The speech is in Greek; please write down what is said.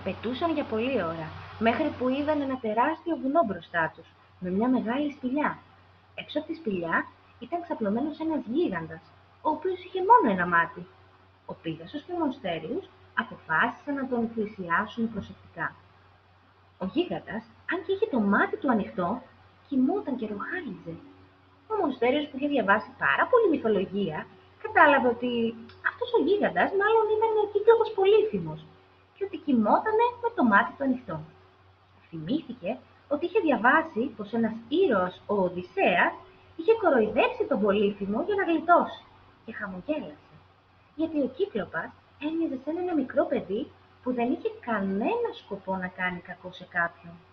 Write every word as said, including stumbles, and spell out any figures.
Πετούσαν για πολλή ώρα, μέχρι που είδαν ένα τεράστιο βουνό μπροστά τους, με μια μεγάλη σπηλιά. Έξω από τη σπηλιά ήταν ξαπλωμένος ένας γίγαντας, ο οποίος είχε μόνο ένα μάτι. Ο Πίγασος και ο Μονστέριος αποφάσισαν να τον πλησιάσουν προσεκτικά. Ο γίγαντας, αν και είχε το μάτι του ανοιχτό, κοιμόταν και ροχάλιζε. Ο Μονστέριος, που είχε διαβάσει πάρα πολύ μυθολογία, κατάλαβε ότι αυτός ο γίγαντας μάλλον ήταν ο Κύκλοπος Πολύφημος και ότι κοιμότανε με το μάτι του ανοιχτό. Θυμήθηκε ότι είχε διαβάσει πως ένας ήρωας, ο Οδυσσέας, είχε κοροϊδέψει τον Πολύφημο για να γλιτώσει και χαμογέλασε, γιατί ο Κύκλοπας έμοιαζε σαν ένα μικρό παιδί που δεν είχε κανένα σκοπό να κάνει κακό σε κάποιον.